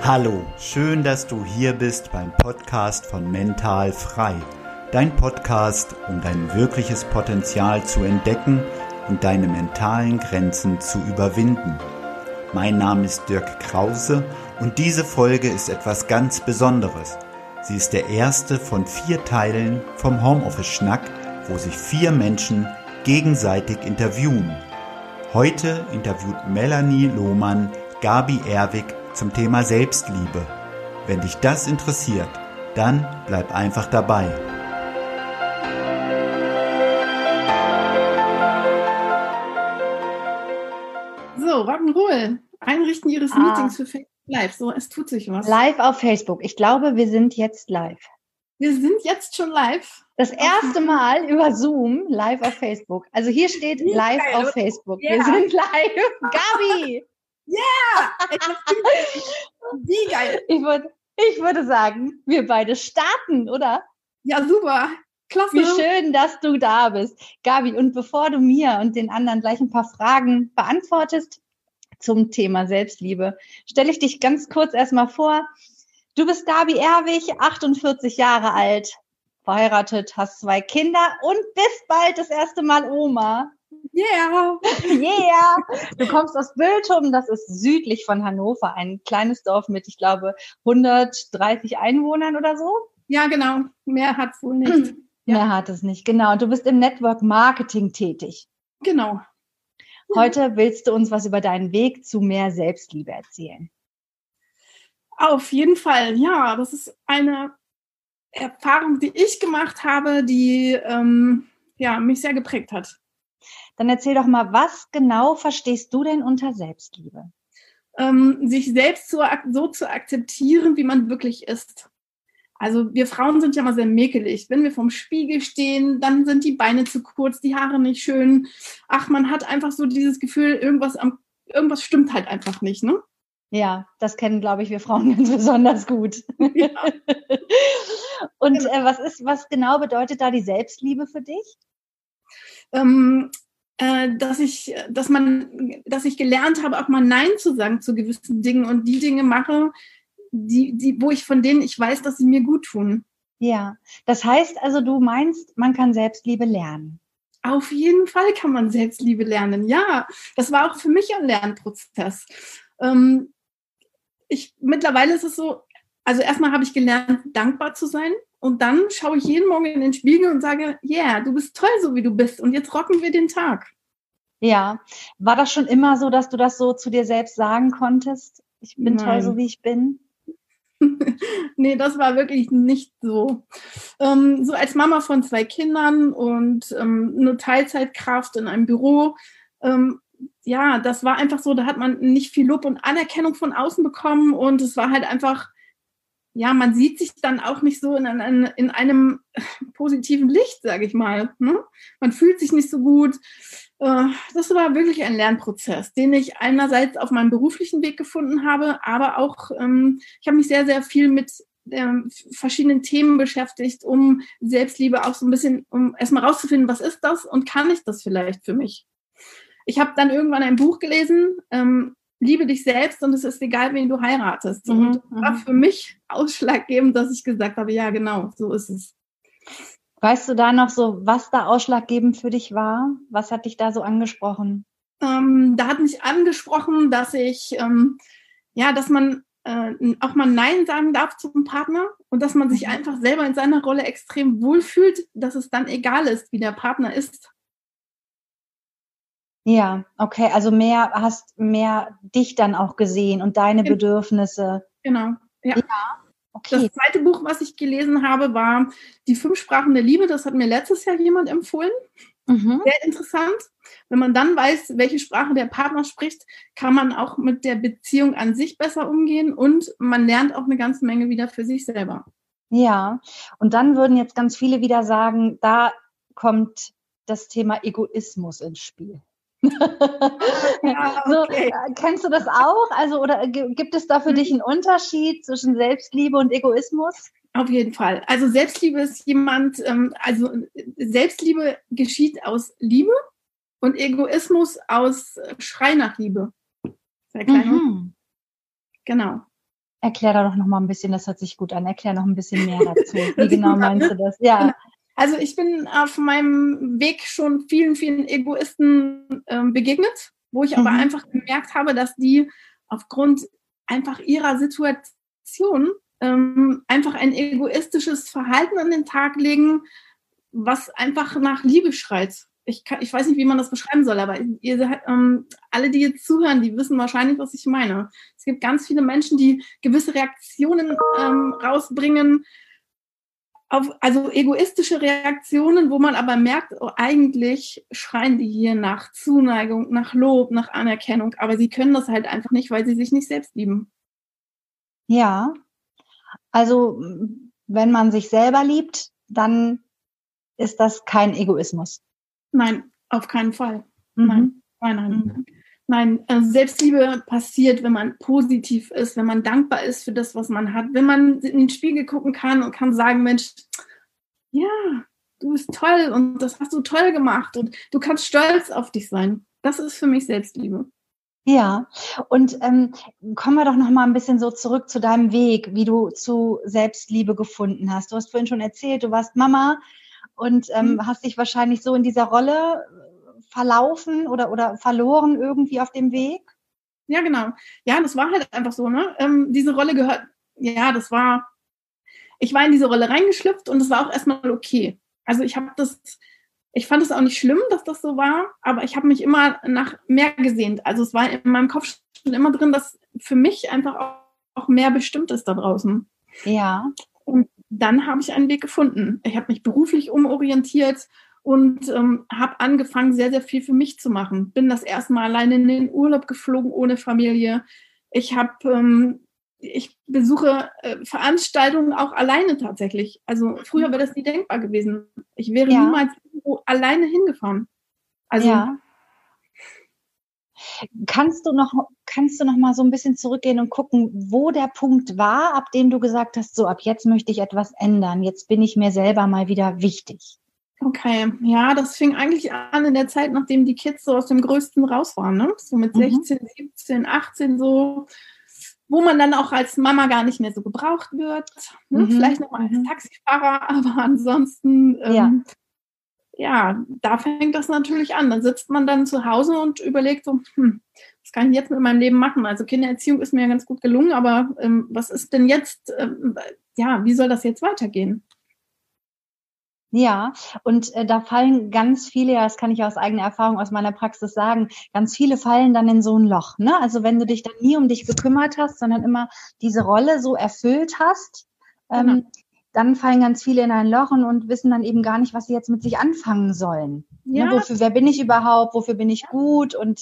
Hallo, schön, dass du hier bist beim Podcast von Mental Frei. Dein Podcast, um dein wirkliches Potenzial zu entdecken und deine mentalen Grenzen zu überwinden. Mein Name ist Dirk Krause und diese Folge ist etwas ganz Besonderes. Sie ist der erste von 4 Teilen vom Homeoffice-Schnack, wo sich 4 Menschen gegenseitig interviewen. Heute interviewt Melanie Lohmann Gabi Erwig zum Thema Selbstliebe. Wenn dich das interessiert, dann bleib einfach dabei. So, Rock'n'Roll. Einrichten Ihres Meetings für Facebook Live. So, es tut sich was. Live auf Facebook. Ich glaube, wir sind jetzt live. Wir sind jetzt schon live. Das erste Mal über Zoom live auf Facebook. Also hier steht live geil, auf Facebook. Yeah. Wir sind live. Gabi! Ja! Yeah. Wie geil! Ich würde sagen, wir beide starten, oder? Ja, super. Klasse. Wie schön, dass du da bist. Gabi, und bevor du mir und den anderen gleich ein paar Fragen beantwortest zum Thema Selbstliebe, stelle ich dich ganz kurz erstmal vor. Du bist Gabi Erwig, 48 Jahre alt, verheiratet, hast 2 Kinder und bist bald das erste Mal Oma. Yeah! Yeah! Du kommst aus Bültum, das ist südlich von Hannover, ein kleines Dorf mit, ich glaube, 130 Einwohnern oder so. Ja, genau. Mehr hat es wohl nicht. Mehr hat es nicht, genau. Du bist im Network Marketing tätig. Genau. Heute willst du uns was über deinen Weg zu mehr Selbstliebe erzählen. Auf jeden Fall, ja. Das ist eine Erfahrung, die ich gemacht habe, die mich sehr geprägt hat. Dann erzähl doch mal, was genau verstehst du denn unter Selbstliebe? Sich selbst so zu akzeptieren, wie man wirklich ist. Also wir Frauen sind ja mal sehr mäkelig. Wenn wir vorm Spiegel stehen, dann sind die Beine zu kurz, die Haare nicht schön. Ach, man hat einfach so dieses Gefühl, irgendwas stimmt halt einfach nicht, ne? Ja, das kennen, glaube ich, wir Frauen ganz besonders gut. Ja. Und was genau bedeutet da die Selbstliebe für dich? Dass ich gelernt habe, auch mal Nein zu sagen zu gewissen Dingen und die Dinge mache, von denen ich weiß, dass sie mir gut tun. Ja, das heißt also, du meinst, man kann Selbstliebe lernen? Auf jeden Fall kann man Selbstliebe lernen, ja. Das war auch für mich ein Lernprozess. Mittlerweile ist es so, also erstmal habe ich gelernt, dankbar zu sein und dann schaue ich jeden Morgen in den Spiegel und sage, yeah, du bist toll, so wie du bist und jetzt rocken wir den Tag. Ja, war das schon immer so, dass du das so zu dir selbst sagen konntest? Ich bin toll, so wie ich bin? Nee, das war wirklich nicht so. So als Mama von 2 Kindern und nur Teilzeitkraft in einem Büro, das war einfach so, da hat man nicht viel Lob und Anerkennung von außen bekommen und es war halt einfach, ja, man sieht sich dann auch nicht so in einem positiven Licht, sage ich mal. Ne? Man fühlt sich nicht so gut. Das war wirklich ein Lernprozess, den ich einerseits auf meinem beruflichen Weg gefunden habe, aber auch, ich habe mich sehr, sehr viel mit verschiedenen Themen beschäftigt, um Selbstliebe auch so ein bisschen, um erstmal rauszufinden, was ist das und kann ich das vielleicht für mich? Ich habe dann irgendwann ein Buch gelesen, Liebe dich selbst und es ist egal, wen du heiratest. Und das war für mich ausschlaggebend, dass ich gesagt habe, ja genau, so ist es. Weißt du da noch so, was da ausschlaggebend für dich war? Was hat dich da so angesprochen? Da hat mich angesprochen, dass dass man auch mal Nein sagen darf zum Partner und dass man sich einfach selber in seiner Rolle extrem wohlfühlt, dass es dann egal ist, wie der Partner ist. Ja, okay, also hast mehr dich dann auch gesehen und deine Bedürfnisse. Genau, ja. Okay. Das zweite Buch, was ich gelesen habe, war Die 5 Sprachen der Liebe. Das hat mir letztes Jahr jemand empfohlen. Sehr interessant. Wenn man dann weiß, welche Sprache der Partner spricht, kann man auch mit der Beziehung an sich besser umgehen und man lernt auch eine ganze Menge wieder für sich selber. Ja, und dann würden jetzt ganz viele wieder sagen, da kommt das Thema Egoismus ins Spiel. Ja, okay. So, kennst du das auch? Also, oder gibt es da für dich einen Unterschied zwischen Selbstliebe und Egoismus? Auf jeden Fall. Also Selbstliebe ist Selbstliebe geschieht aus Liebe und Egoismus aus Schrei nach Liebe. Sehr klein. Mhm. Genau. Erklär da doch noch mal ein bisschen, das hört sich gut an. Erklär noch ein bisschen mehr dazu. Wie genau meinst du das? Ja. Also ich bin auf meinem Weg schon vielen, vielen Egoisten begegnet, wo ich aber einfach gemerkt habe, dass die aufgrund einfach ihrer Situation einfach ein egoistisches Verhalten an den Tag legen, was einfach nach Liebe schreit. Ich weiß nicht, wie man das beschreiben soll, aber alle, die jetzt zuhören, die wissen wahrscheinlich, was ich meine. Es gibt ganz viele Menschen, die gewisse Reaktionen rausbringen, also egoistische Reaktionen, wo man aber merkt, oh, eigentlich schreien die hier nach Zuneigung, nach Lob, nach Anerkennung, aber sie können das halt einfach nicht, weil sie sich nicht selbst lieben. Ja, also wenn man sich selber liebt, dann ist das kein Egoismus. Nein, auf keinen Fall. Nein, Selbstliebe passiert, wenn man positiv ist, wenn man dankbar ist für das, was man hat, wenn man in den Spiegel gucken kann und kann sagen, Mensch, ja, du bist toll und das hast du toll gemacht und du kannst stolz auf dich sein. Das ist für mich Selbstliebe. Ja, und kommen wir doch noch mal ein bisschen so zurück zu deinem Weg, wie du zu Selbstliebe gefunden hast. Du hast vorhin schon erzählt, du warst Mama und hast dich wahrscheinlich so in dieser Rolle verlaufen oder verloren irgendwie auf dem Weg? Ja, genau. Ja, das war halt einfach so, ne? Diese Rolle gehört, ja, ich war in diese Rolle reingeschlüpft und es war auch erstmal okay. Also ich fand es auch nicht schlimm, dass das so war, aber ich habe mich immer nach mehr gesehnt. Also es war in meinem Kopf schon immer drin, dass für mich einfach auch mehr bestimmt ist da draußen. Ja. Und dann habe ich einen Weg gefunden. Ich habe mich beruflich umorientiert und habe angefangen, sehr, sehr viel für mich zu machen. Bin das erste Mal alleine in den Urlaub geflogen, ohne Familie. Ich besuche Veranstaltungen auch alleine tatsächlich. Also früher wäre das nie denkbar gewesen. Ich wäre niemals irgendwo alleine hingefahren. Also ja. Kannst du noch mal so ein bisschen zurückgehen und gucken, wo der Punkt war, ab dem du gesagt hast, so ab jetzt möchte ich etwas ändern. Jetzt bin ich mir selber mal wieder wichtig. Okay, ja, das fing eigentlich an in der Zeit, nachdem die Kids so aus dem Größten raus waren, ne? So mit 16, 17, 18 so, wo man dann auch als Mama gar nicht mehr so gebraucht wird. Ne? Vielleicht noch mal als Taxifahrer, aber ansonsten, ja, da fängt das natürlich an. Dann sitzt man dann zu Hause und überlegt so, was kann ich jetzt mit meinem Leben machen? Also Kindererziehung ist mir ja ganz gut gelungen, aber was ist denn jetzt, wie soll das jetzt weitergehen? Ja, und da fallen ganz viele, das kann ich aus eigener Erfahrung, aus meiner Praxis sagen, ganz viele fallen dann in so ein Loch, ne? Also wenn du dich dann nie um dich gekümmert hast, sondern immer diese Rolle so erfüllt hast, dann fallen ganz viele in ein Loch und wissen dann eben gar nicht, was sie jetzt mit sich anfangen sollen. Ja. Ne? Wer bin ich überhaupt? Wofür bin ich gut? Und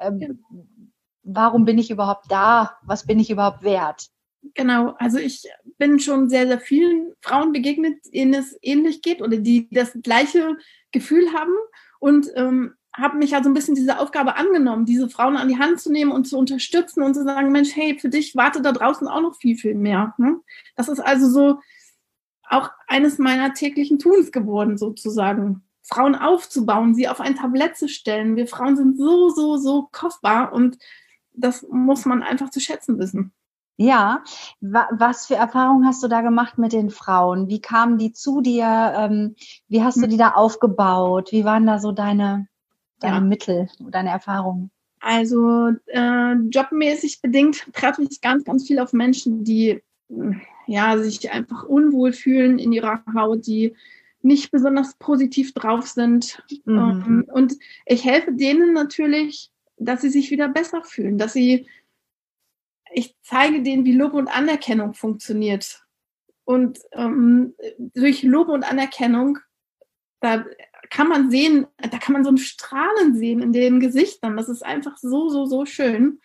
warum bin ich überhaupt da? Was bin ich überhaupt wert? Genau, also ich bin schon sehr, sehr vielen Frauen begegnet, denen es ähnlich geht oder die das gleiche Gefühl haben und habe mich also ein bisschen diese Aufgabe angenommen, diese Frauen an die Hand zu nehmen und zu unterstützen und zu sagen, Mensch, hey, für dich wartet da draußen auch noch viel, viel mehr. Ne? Das ist also so auch eines meiner täglichen Tuns geworden, sozusagen. Frauen aufzubauen, sie auf ein Tablett zu stellen. Wir Frauen sind so, so, so kostbar und das muss man einfach zu schätzen wissen. Ja, was für Erfahrungen hast du da gemacht mit den Frauen? Wie kamen die zu dir? Wie hast du die da aufgebaut? Wie waren da so deine Mittel, deine Erfahrungen? Also jobmäßig bedingt treffe ich ganz, ganz viel auf Menschen, die sich einfach unwohl fühlen in ihrer Haut, die nicht besonders positiv drauf sind. Und ich helfe denen natürlich, dass sie sich wieder besser fühlen, ich zeige denen, wie Lob und Anerkennung funktioniert. Und durch Lob und Anerkennung, da kann man sehen, da kann man so ein Strahlen sehen in den Gesichtern. Das ist einfach so, so, so schön.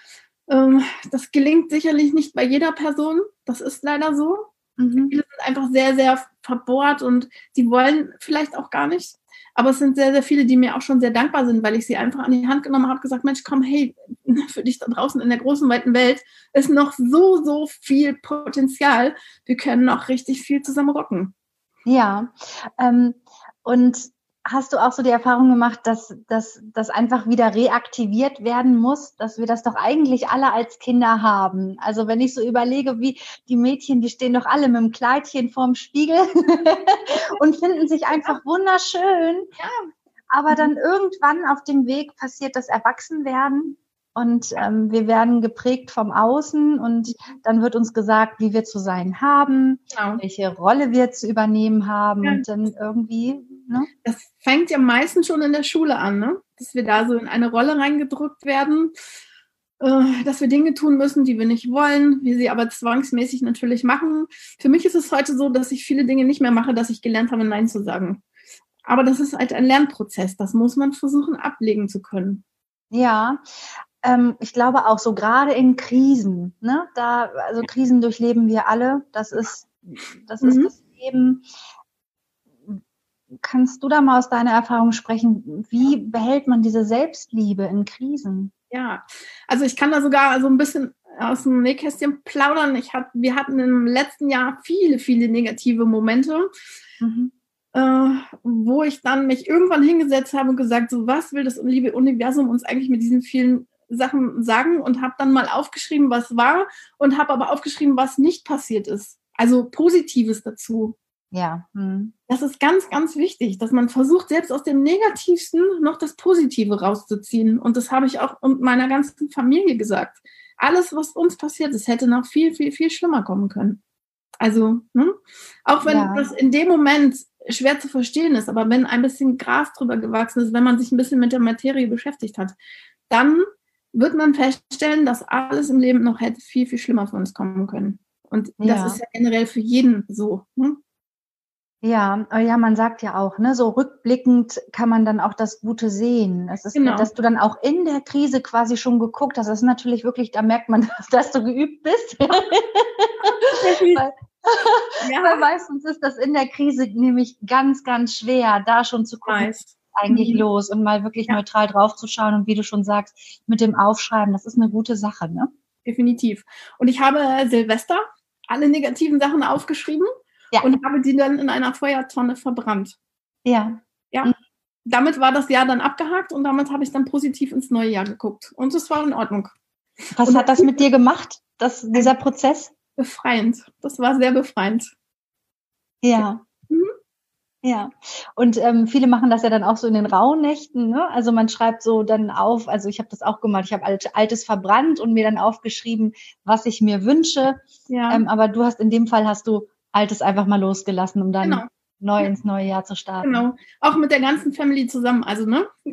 Das gelingt sicherlich nicht bei jeder Person. Das ist leider so. Viele sind einfach sehr, sehr verbohrt und die wollen vielleicht auch gar nicht. Aber es sind sehr, sehr viele, die mir auch schon sehr dankbar sind, weil ich sie einfach an die Hand genommen habe, gesagt, Mensch, komm, hey, für dich da draußen in der großen, weiten Welt ist noch so, so viel Potenzial. Wir können noch richtig viel zusammen rocken. Ja, und hast du auch so die Erfahrung gemacht, dass das einfach wieder reaktiviert werden muss, dass wir das doch eigentlich alle als Kinder haben? Also wenn ich so überlege, wie die Mädchen, die stehen doch alle mit dem Kleidchen vorm Spiegel und finden sich einfach wunderschön. Ja. Aber dann irgendwann auf dem Weg passiert das Erwachsenwerden und wir werden geprägt vom Außen und dann wird uns gesagt, wie wir zu sein haben, welche Rolle wir zu übernehmen haben und dann irgendwie, ne? Das fängt ja meistens schon in der Schule an, ne? Dass wir da so in eine Rolle reingedrückt werden, dass wir Dinge tun müssen, die wir nicht wollen, wir sie aber zwangsmäßig natürlich machen. Für mich ist es heute so, dass ich viele Dinge nicht mehr mache, dass ich gelernt habe, Nein zu sagen. Aber das ist halt ein Lernprozess. Das muss man versuchen, ablegen zu können. Ja, ich glaube auch so gerade in Krisen, ne? Also Krisen durchleben wir alle. Das ist das Leben. Kannst du da mal aus deiner Erfahrung sprechen? Wie behält man diese Selbstliebe in Krisen? Ja, also ich kann da sogar so ein bisschen aus dem Nähkästchen plaudern. Wir hatten im letzten Jahr viele, viele negative Momente. Wo ich dann mich irgendwann hingesetzt habe und gesagt, so was will das liebe Universum uns eigentlich mit diesen vielen Sachen sagen und habe dann mal aufgeschrieben, was war und habe aber aufgeschrieben, was nicht passiert ist. Also Positives dazu. Ja. Das ist ganz, ganz wichtig, dass man versucht, selbst aus dem Negativsten noch das Positive rauszuziehen. Und das habe ich auch meiner ganzen Familie gesagt. Alles, was uns passiert ist, hätte noch viel, viel, viel schlimmer kommen können. Also, auch wenn das in dem Moment schwer zu verstehen ist, aber wenn ein bisschen Gras drüber gewachsen ist, wenn man sich ein bisschen mit der Materie beschäftigt hat, dann wird man feststellen, dass alles im Leben noch hätte viel, viel schlimmer für uns kommen können. Und das ist ja generell für jeden so. Ja, man sagt ja auch, ne, so rückblickend kann man dann auch das Gute sehen. Es ist, dass du dann auch in der Krise quasi schon geguckt hast. Das ist natürlich wirklich, da merkt man, dass du geübt bist. Weil meistens ist das in der Krise nämlich ganz, ganz schwer, da schon zu gucken, was ist eigentlich los und mal wirklich neutral draufzuschauen und wie du schon sagst, mit dem Aufschreiben, das ist eine gute Sache, ne? Definitiv. Und ich habe Silvester alle negativen Sachen aufgeschrieben und habe die dann in einer Feuertonne verbrannt. Ja. Damit war das Jahr dann abgehakt und damit habe ich dann positiv ins neue Jahr geguckt. Und es war in Ordnung. Was hat das mit dir gemacht, dieser Prozess? Befreiend. Das war sehr befreiend. Ja. Ja. Und viele machen das ja dann auch so in den Rauhnächten, ne? Also man schreibt so dann auf, also ich habe das auch gemacht, ich habe Altes verbrannt und mir dann aufgeschrieben, was ich mir wünsche. Ja. Aber in dem Fall hast du Altes einfach mal losgelassen, um dann neu ins neue Jahr zu starten. Genau. Auch mit der ganzen Family zusammen, also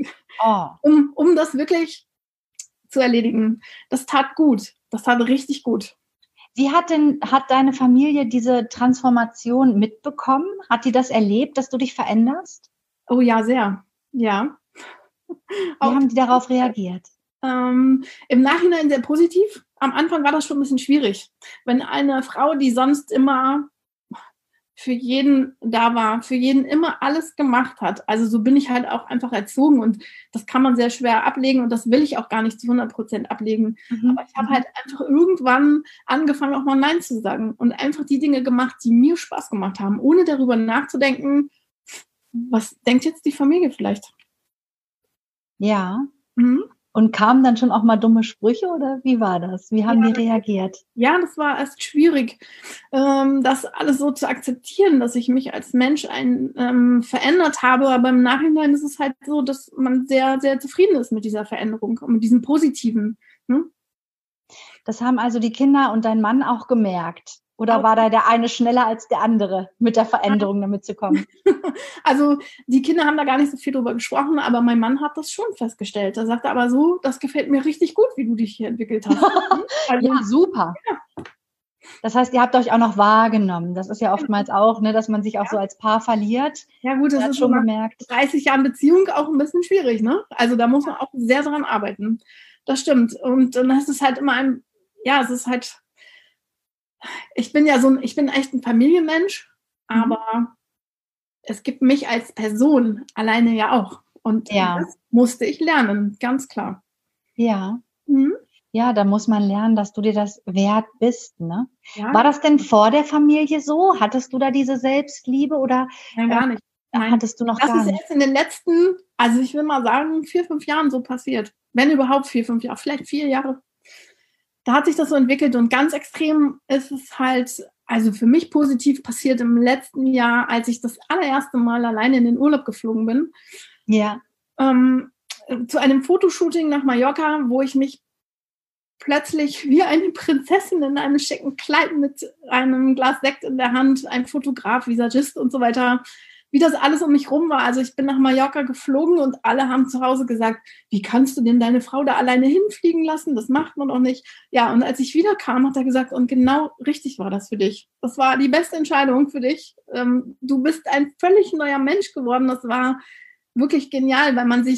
um das wirklich zu erledigen. Das tat gut. Das tat richtig gut. Wie hat deine Familie diese Transformation mitbekommen? Hat die das erlebt, dass du dich veränderst? Oh ja, sehr. Ja. Wie haben die darauf reagiert? Im Nachhinein sehr positiv. Am Anfang war das schon ein bisschen schwierig. Wenn eine Frau, die sonst immer für jeden da war, für jeden immer alles gemacht hat. Also so bin ich halt auch einfach erzogen und das kann man sehr schwer ablegen und das will ich auch gar nicht zu 100% ablegen. Aber ich habe halt einfach irgendwann angefangen, auch mal Nein zu sagen und einfach die Dinge gemacht, die mir Spaß gemacht haben, ohne darüber nachzudenken, was denkt jetzt die Familie vielleicht? Ja. Und kamen dann schon auch mal dumme Sprüche oder wie war das? Wie haben die reagiert? Ja, das war erst schwierig, das alles so zu akzeptieren, dass ich mich als Mensch verändert habe. Aber im Nachhinein ist es halt so, dass man sehr, sehr zufrieden ist mit dieser Veränderung und mit diesem Positiven. Das haben also die Kinder und dein Mann auch gemerkt. Oder war da der eine schneller als der andere, mit der Veränderung damit zu kommen? Also die Kinder haben da gar nicht so viel drüber gesprochen, aber mein Mann hat das schon festgestellt. Er sagte aber so, das gefällt mir richtig gut, wie du dich hier entwickelt hast. Also, ja, super. Ja. Das heißt, ihr habt euch auch noch wahrgenommen. Das ist ja oftmals auch, ne, dass man sich auch so als Paar verliert. Ja gut, das ist schon gemerkt. 30 Jahren Beziehung auch ein bisschen schwierig, ne? Also da muss man auch sehr dran arbeiten. Das stimmt. Und dann ist es halt immer ich bin echt ein Familienmensch, aber es gibt mich als Person alleine ja auch. Und das musste ich lernen, ganz klar. Ja. Ja, da muss man lernen, dass du dir das wert bist, ne? Ja. War das denn vor der Familie so? Hattest du da diese Selbstliebe oder? Nein, gar nicht. hattest du noch gar nicht. Das ist erst in den letzten, also ich will mal sagen, 4, 5 Jahren so passiert. Wenn überhaupt 4, 5 Jahre, vielleicht 4 Jahre. Da hat sich das so entwickelt und ganz extrem ist es halt, also für mich positiv passiert im letzten Jahr, als ich das allererste Mal alleine in den Urlaub geflogen bin. Ja. Zu einem Fotoshooting nach Mallorca, wo ich mich plötzlich wie eine Prinzessin in einem schicken Kleid mit einem Glas Sekt in der Hand, ein Fotograf, Visagist und so weiter, wie das alles um mich rum war. Also ich bin nach Mallorca geflogen und alle haben zu Hause gesagt, wie kannst du denn deine Frau da alleine hinfliegen lassen? Das macht man doch nicht. Ja, und als ich wiederkam, hat er gesagt, und genau richtig war das für dich. Das war die beste Entscheidung für dich. Du bist ein völlig neuer Mensch geworden. Das war wirklich genial,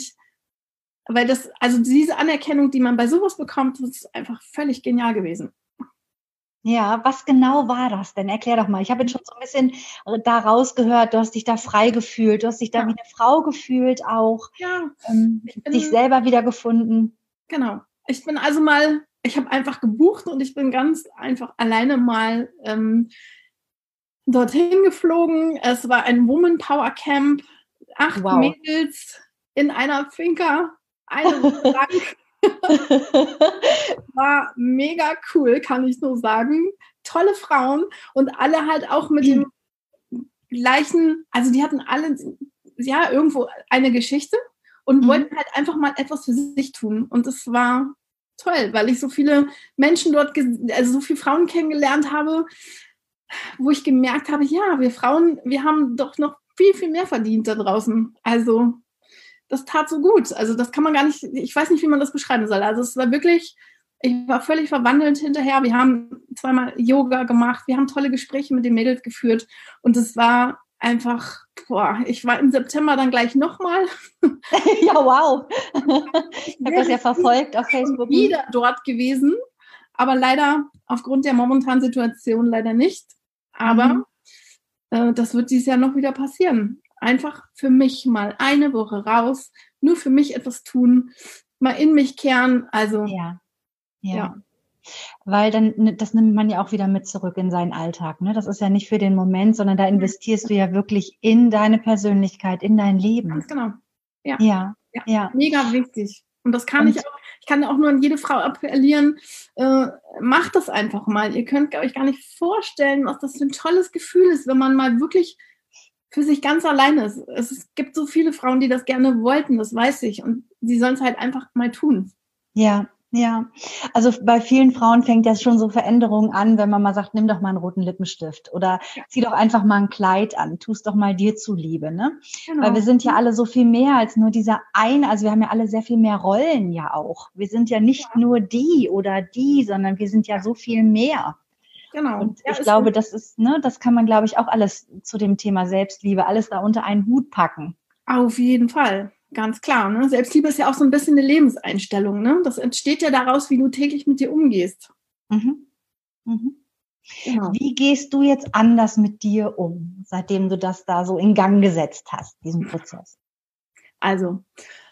also diese Anerkennung, die man bei sowas bekommt, das ist einfach völlig genial gewesen. Ja, was genau war das denn? Erklär doch mal. Ich habe jetzt schon so ein bisschen da rausgehört, du hast dich da frei gefühlt, du hast dich da wie eine Frau gefühlt auch, dich selber wiedergefunden. Genau. Ich habe einfach gebucht und ich bin ganz einfach alleine mal dorthin geflogen. Es war ein Woman Power Camp, 8 Mädels in einer Finca, eine Woche lang. War mega cool, kann ich nur sagen. Tolle Frauen und alle halt auch mit dem gleichen, also die hatten alle irgendwo eine Geschichte und wollten halt einfach mal etwas für sich tun. Und es war toll, weil ich so viele Menschen dort, also so viele Frauen kennengelernt habe, wo ich gemerkt habe, ja, wir Frauen, wir haben doch noch viel, viel mehr verdient da draußen. Also das tat so gut. Also das kann man gar nicht, ich weiß nicht, wie man das beschreiben soll. Also es war wirklich, ich war völlig verwandelt hinterher. Wir haben 2-mal Yoga gemacht, wir haben tolle Gespräche mit den Mädels geführt und es war einfach, ich war im September dann gleich nochmal. Ja, wow. Ich habe das ja verfolgt auf Facebook. Wieder dort gewesen, aber leider aufgrund der momentanen Situation leider nicht. Aber das wird dieses Jahr noch wieder passieren. Einfach für mich mal eine Woche raus, nur für mich etwas tun, mal in mich kehren. Also ja. Weil dann, das nimmt man ja auch wieder mit zurück in seinen Alltag. Ne? Das ist ja nicht für den Moment, sondern da investierst du ja wirklich in deine Persönlichkeit, in dein Leben. Ganz genau. Ja. Mega wichtig. Und das kann ich kann auch nur an jede Frau appellieren, macht das einfach mal. Ihr könnt euch gar nicht vorstellen, was das für ein tolles Gefühl ist, wenn man mal wirklich für sich ganz alleine ist. Es gibt so viele Frauen, die das gerne wollten, das weiß ich. Und sie sollen es halt einfach mal tun. Ja. Also bei vielen Frauen fängt ja schon so Veränderungen an, wenn man mal sagt, nimm doch mal einen roten Lippenstift oder zieh doch einfach mal ein Kleid an, tust doch mal dir zuliebe, ne? Genau. Weil wir sind ja alle so viel mehr als nur dieser eine, also wir haben ja alle sehr viel mehr Rollen ja auch. Wir sind ja nicht nur die oder die, sondern wir sind ja so viel mehr. Genau. Und ich glaube, das ist, ne, das kann man, glaube ich, auch alles zu dem Thema Selbstliebe, alles da unter einen Hut packen. Auf jeden Fall. Ganz klar. Ne? Selbstliebe ist ja auch so ein bisschen eine Lebenseinstellung. Ne? Das entsteht ja daraus, wie du täglich mit dir umgehst. Genau. Wie gehst du jetzt anders mit dir um, seitdem du das da so in Gang gesetzt hast, diesen Prozess? Also,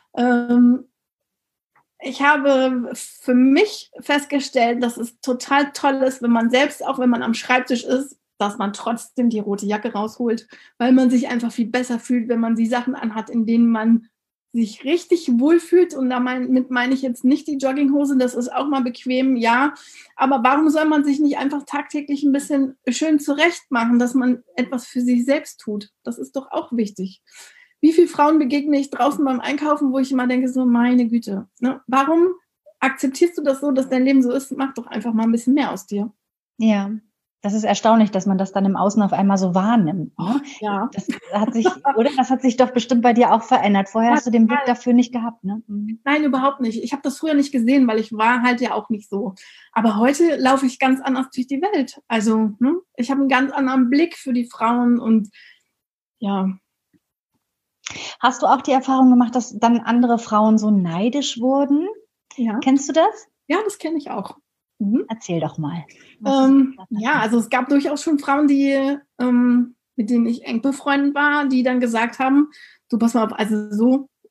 ich habe für mich festgestellt, dass es total toll ist, wenn man selbst, auch wenn man am Schreibtisch ist, dass man trotzdem die rote Jacke rausholt, weil man sich einfach viel besser fühlt, wenn man die Sachen anhat, in denen man sich richtig wohlfühlt. Und damit meine ich jetzt nicht die Jogginghose, das ist auch mal bequem, ja. Aber warum soll man sich nicht einfach tagtäglich ein bisschen schön zurecht machen, dass man etwas für sich selbst tut? Das ist doch auch wichtig. Wie viele Frauen begegne ich draußen beim Einkaufen, wo ich immer denke, so meine Güte, ne? Warum akzeptierst du das so, dass dein Leben so ist? Mach doch einfach mal ein bisschen mehr aus dir. Ja. Das ist erstaunlich, dass man das dann im Außen auf einmal so wahrnimmt. Ne? Ja. Das hat sich doch bestimmt bei dir auch verändert. Vorher hast du den Blick dafür nicht gehabt, ne? Nein, überhaupt nicht. Ich habe das früher nicht gesehen, weil ich war halt ja auch nicht so. Aber heute laufe ich ganz anders durch die Welt. Also, ne? Ich habe einen ganz anderen Blick für die Frauen und ja. Hast du auch die Erfahrung gemacht, dass dann andere Frauen so neidisch wurden? Ja. Kennst du das? Ja, das kenne ich auch. Erzähl doch mal. Ja, also es gab durchaus schon Frauen, die, mit denen ich eng befreundet war, die dann gesagt haben, du pass mal auf, also so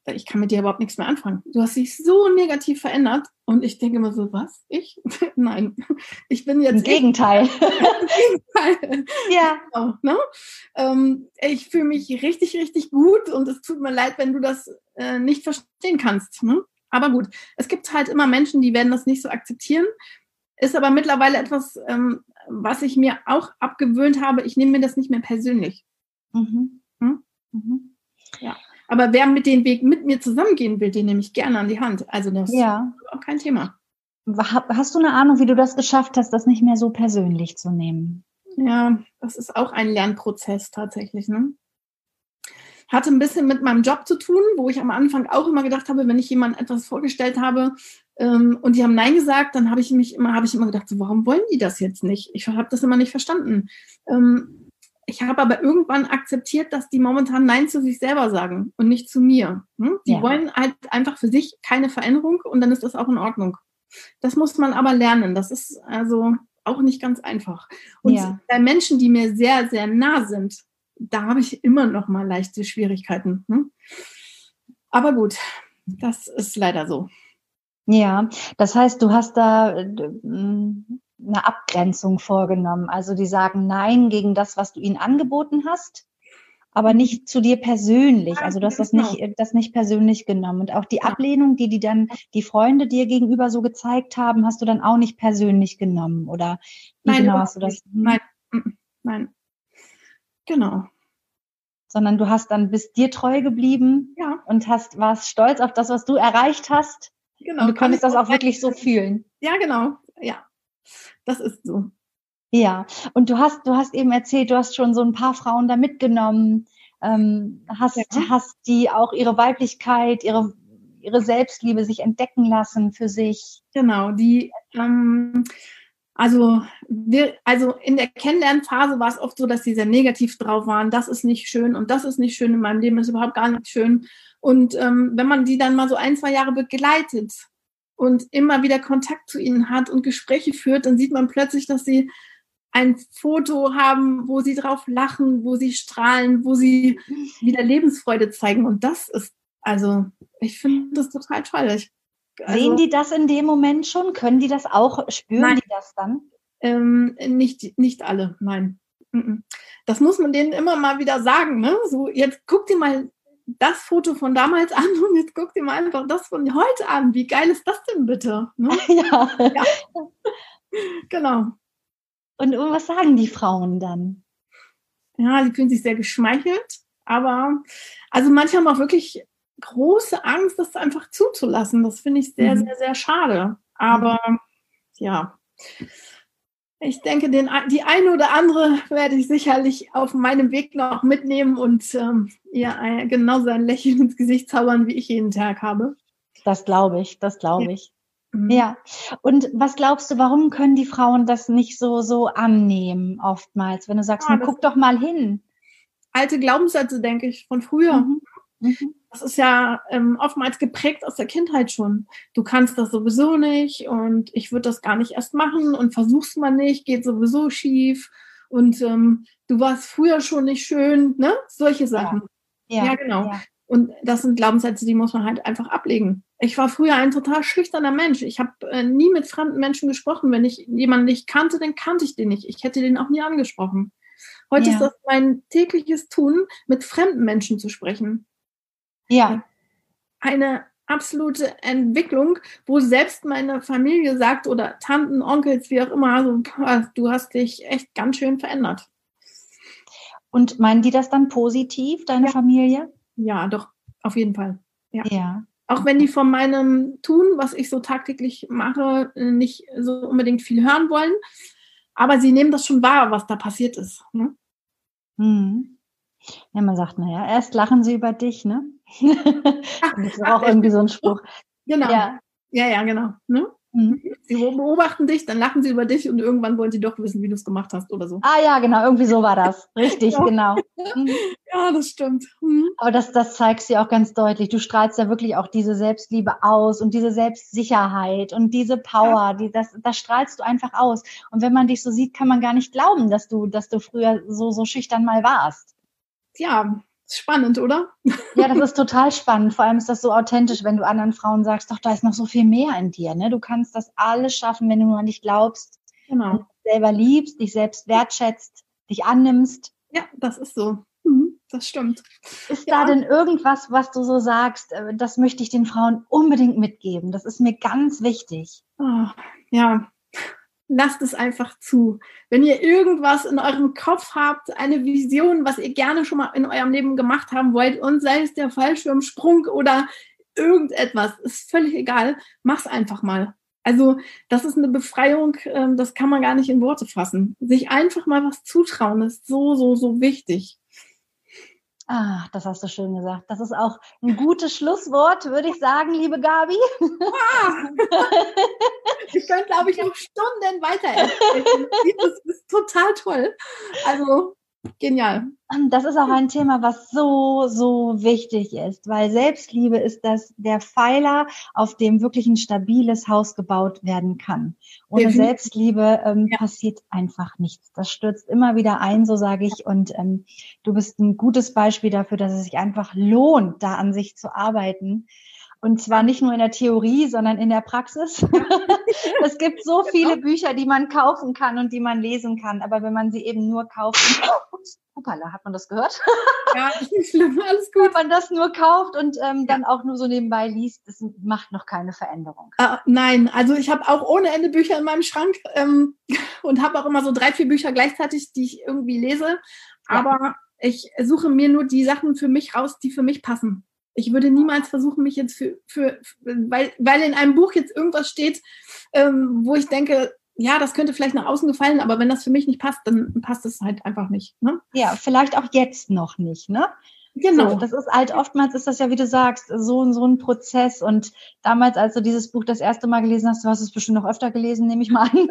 ich kann mit dir überhaupt nichts mehr anfangen. Du hast dich so negativ verändert. Und ich denke immer so, was? Ich? Nein, ich bin jetzt... Im Gegenteil. Im Gegenteil. Ja. Genau, ne? Ich fühle mich richtig, richtig gut und es tut mir leid, wenn du das nicht verstehen kannst. Ne? Aber gut, es gibt halt immer Menschen, die werden das nicht so akzeptieren. Ist aber mittlerweile etwas, was ich mir auch abgewöhnt habe. Ich nehme mir das nicht mehr persönlich. Mhm. Hm? Mhm. Ja. Aber wer mit den Weg mit mir zusammengehen will, den nehme ich gerne an die Hand. Also das ist auch kein Thema. Hast du eine Ahnung, wie du das geschafft hast, das nicht mehr so persönlich zu nehmen? Ja, das ist auch ein Lernprozess tatsächlich. Ne? Hatte ein bisschen mit meinem Job zu tun, wo ich am Anfang auch immer gedacht habe, wenn ich jemandem etwas vorgestellt habe und die haben Nein gesagt, dann habe ich immer gedacht, so, warum wollen die das jetzt nicht? Ich habe das immer nicht verstanden. Ich habe aber irgendwann akzeptiert, dass die momentan Nein zu sich selber sagen und nicht zu mir. Die wollen halt einfach für sich keine Veränderung und dann ist das auch in Ordnung. Das muss man aber lernen. Das ist also auch nicht ganz einfach. Und bei Menschen, die mir sehr, sehr nah sind, da habe ich immer noch mal leichte Schwierigkeiten. Aber gut, das ist leider so. Ja, das heißt, du hast da eine Abgrenzung vorgenommen. Also die sagen Nein gegen das, was du ihnen angeboten hast, aber nicht zu dir persönlich. Also du hast das nicht persönlich genommen. Und auch die Ablehnung, die dann die Freunde dir gegenüber so gezeigt haben, hast du dann auch nicht persönlich genommen. Oder wie Nein, genau hast du das? Nein. Genau. Sondern du bist dir treu geblieben und warst stolz auf das, was du erreicht hast. Genau. Und du konntest das auch wirklich so fühlen. Ja, genau. Ja, das ist so. Ja, und du hast eben erzählt, du hast schon so ein paar Frauen da mitgenommen, hast die auch ihre Weiblichkeit, ihre Selbstliebe sich entdecken lassen für sich. Genau, also in der Kennenlernphase war es oft so, dass sie sehr negativ drauf waren. Das ist nicht schön und das ist nicht schön in meinem Leben, das ist überhaupt gar nicht schön. Und wenn man die dann mal so 1-2 Jahre begleitet und immer wieder Kontakt zu ihnen hat und Gespräche führt, dann sieht man plötzlich, dass sie ein Foto haben, wo sie drauf lachen, wo sie strahlen, wo sie wieder Lebensfreude zeigen. Und das ist, also ich finde das total toll. Sehen die das in dem Moment schon? Können die das auch? Spüren die das dann? Nicht alle, nein. Das muss man denen immer mal wieder sagen. Ne? So, jetzt guck dir mal das Foto von damals an und jetzt guck dir mal einfach das von heute an. Wie geil ist das denn bitte? Ne? Ja. Genau. Und was sagen die Frauen dann? Ja, die fühlen sich sehr geschmeichelt, aber also manche haben auch wirklich große Angst, das einfach zuzulassen. Das finde ich sehr, sehr, sehr schade. Aber ja, ich denke, die eine oder andere werde ich sicherlich auf meinem Weg noch mitnehmen und ihr genauso ein Lächeln ins Gesicht zaubern, wie ich jeden Tag habe. Das glaube ich. Ja. Und was glaubst du, warum können die Frauen das nicht so annehmen oftmals, wenn du sagst, guck doch mal hin? Alte Glaubenssätze, denke ich, von früher. Das ist ja oftmals geprägt aus der Kindheit schon. Du kannst das sowieso nicht und ich würde das gar nicht erst machen und versuch's mal nicht, geht sowieso schief und du warst früher schon nicht schön, ne? Solche Sachen. Ja, genau. Ja. Und das sind Glaubenssätze, die muss man halt einfach ablegen. Ich war früher ein total schüchterner Mensch. Ich habe nie mit fremden Menschen gesprochen. Wenn ich jemanden nicht kannte, dann kannte ich den nicht. Ich hätte den auch nie angesprochen. Heute ist das mein tägliches Tun, mit fremden Menschen zu sprechen. Ja. Eine absolute Entwicklung, wo selbst meine Familie sagt oder Tanten, Onkels, wie auch immer, also, du hast dich echt ganz schön verändert. Und meinen die das dann positiv, deine Familie? Ja, doch, auf jeden Fall. Ja. Auch wenn die von meinem Tun, was ich so tagtäglich mache, nicht so unbedingt viel hören wollen, aber sie nehmen das schon wahr, was da passiert ist. Ne? Ja, man sagt, erst lachen sie über dich, ne? Das ist auch irgendwie so ein Spruch. Genau. Ja, genau. Ne? Sie beobachten dich, dann lachen sie über dich und irgendwann wollen sie doch wissen, wie du es gemacht hast oder so. Ah ja, genau, irgendwie so war das. Richtig, genau. Ja, das stimmt. Aber das zeigst du ja auch ganz deutlich. Du strahlst ja wirklich auch diese Selbstliebe aus und diese Selbstsicherheit und diese Power, das strahlst du einfach aus. Und wenn man dich so sieht, kann man gar nicht glauben, dass du früher so schüchtern mal warst. Ja, Spannend, oder? Ja, das ist total spannend. Vor allem ist das so authentisch, wenn du anderen Frauen sagst, doch, da ist noch so viel mehr in dir. Ne? Du kannst das alles schaffen, wenn du nur an dich glaubst, Genau. dich selber liebst, dich selbst wertschätzt, dich annimmst. Ja, das ist so. Das stimmt. Ist da denn irgendwas, was du so sagst, das möchte ich den Frauen unbedingt mitgeben? Das ist mir ganz wichtig. Oh, ja, lasst es einfach zu. Wenn ihr irgendwas in eurem Kopf habt, eine Vision, was ihr gerne schon mal in eurem Leben gemacht haben wollt, und sei es der Fallschirmsprung oder irgendetwas, ist völlig egal, mach's einfach mal. Also das ist eine Befreiung, das kann man gar nicht in Worte fassen. Sich einfach mal was zutrauen, ist so, so, so wichtig. Ah, das hast du schön gesagt. Das ist auch ein gutes Schlusswort, würde ich sagen, liebe Gabi. Ich könnte, glaube ich, noch Stunden weiter erzählen. Das ist total toll. Also, genial. Das ist auch ein Thema, was so, so wichtig ist, weil Selbstliebe ist der Pfeiler, auf dem wirklich ein stabiles Haus gebaut werden kann. Ohne Selbstliebe passiert einfach nichts. Das stürzt immer wieder ein, so sage ich. Und du bist ein gutes Beispiel dafür, dass es sich einfach lohnt, da an sich zu arbeiten. Und zwar nicht nur in der Theorie, sondern in der Praxis. Es gibt so viele Bücher, die man kaufen kann und die man lesen kann. Aber wenn man sie eben nur kauft, Hoppala, hat man das gehört? Ja, ist nicht schlimm, alles gut. Wenn man das nur kauft und dann auch nur so nebenbei liest, das macht noch keine Veränderung. Nein, also ich habe auch ohne Ende Bücher in meinem Schrank und habe auch immer so 3, 4 Bücher gleichzeitig, die ich irgendwie lese. Aber ich suche mir nur die Sachen für mich raus, die für mich passen. Ich würde niemals versuchen, mich jetzt weil in einem Buch jetzt irgendwas steht, wo ich denke, ja, das könnte vielleicht nach außen gefallen, aber wenn das für mich nicht passt, dann passt es halt einfach nicht. Ne? Ja, vielleicht auch jetzt noch nicht, ne? Genau. So, das ist halt, oftmals ist das ja, wie du sagst, so ein Prozess. Und damals, als du dieses Buch das erste Mal gelesen hast, du hast es bestimmt noch öfter gelesen, nehme ich mal an.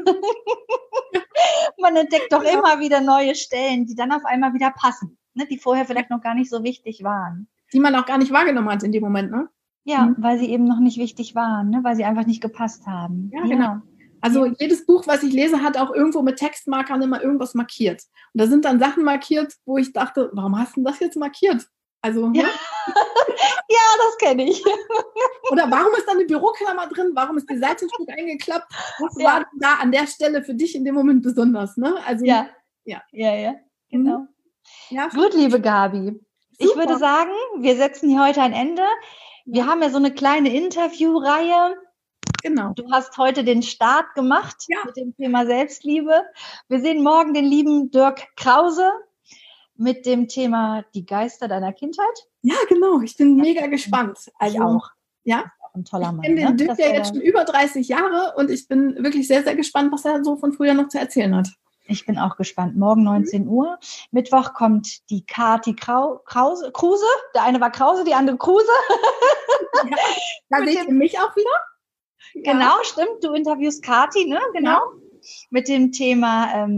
Man entdeckt doch immer wieder neue Stellen, die dann auf einmal wieder passen, ne? Die vorher vielleicht noch gar nicht so wichtig waren. Die man auch gar nicht wahrgenommen hat in dem Moment, ne? Ja, weil sie eben noch nicht wichtig waren, ne? Weil sie einfach nicht gepasst haben. Ja, genau. Also jedes Buch, was ich lese, hat auch irgendwo mit Textmarkern immer irgendwas markiert. Und da sind dann Sachen markiert, wo ich dachte, warum hast du das jetzt markiert? Also, ja, ja, das kenne ich. Oder warum ist da eine Büroklammer drin? Warum ist die Seitenstück eingeklappt? Was war denn da an der Stelle für dich in dem Moment besonders? Ne? Also, ja, genau. Ja, gut, liebe Gabi. Super. Ich würde sagen, wir setzen hier heute ein Ende. Wir haben ja so eine kleine Interviewreihe. Genau. Du hast heute den Start gemacht mit dem Thema Selbstliebe. Wir sehen morgen den lieben Dirk Krause mit dem Thema die Geister deiner Kindheit. Ja, genau. Ich bin mega gespannt. Also, ich auch. Ja. Auch ein toller Mann. Ich kenne den Dirk ja jetzt schon über 30 Jahre und ich bin wirklich sehr, sehr gespannt, was er so von früher noch zu erzählen hat. Ich bin auch gespannt. Morgen 19 Uhr. Mittwoch kommt die Kati Kruse. Der eine war Krause, die andere Kruse. Ja, da seht ihr mich auch wieder. Genau, stimmt. Du interviewst Kati, ne? Genau. Ja. Mit dem Thema,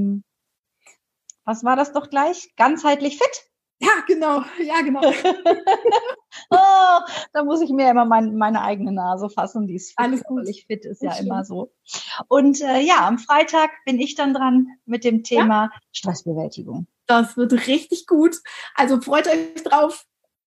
was war das doch gleich? Ganzheitlich fit? Ja, genau. Ja, genau. Oh, da muss ich mir immer meine eigene Nase fassen, die ist fit. Alles gut. Fit ist ja immer so. Und am Freitag bin ich dann dran mit dem Thema Stressbewältigung. Das wird richtig gut. Also freut euch drauf.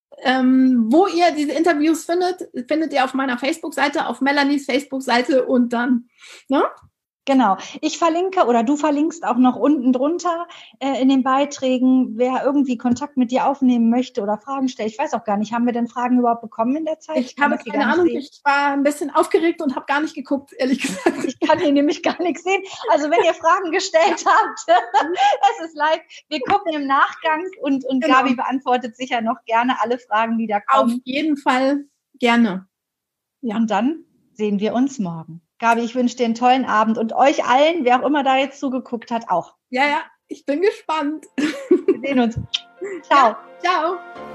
Wo ihr diese Interviews findet ihr auf meiner Facebook-Seite, auf Melanies Facebook-Seite und dann, ne? Genau. Ich verlinke oder du verlinkst auch noch unten drunter in den Beiträgen, wer irgendwie Kontakt mit dir aufnehmen möchte oder Fragen stellt. Ich weiß auch gar nicht, haben wir denn Fragen überhaupt bekommen in der Zeit? Ich habe keine Ahnung. Ich war ein bisschen aufgeregt und habe gar nicht geguckt, ehrlich gesagt. Ich kann hier nämlich gar nichts sehen. Also wenn ihr Fragen gestellt habt, es ist live. Wir gucken im Nachgang und genau. Gabi beantwortet sicher noch gerne alle Fragen, die da kommen. Auf jeden Fall gerne. Ja. Und dann sehen wir uns morgen. Gabi, ich wünsche dir einen tollen Abend und euch allen, wer auch immer da jetzt zugeguckt hat, auch. Ja, ich bin gespannt. Wir sehen uns. Ciao. Ja, ciao.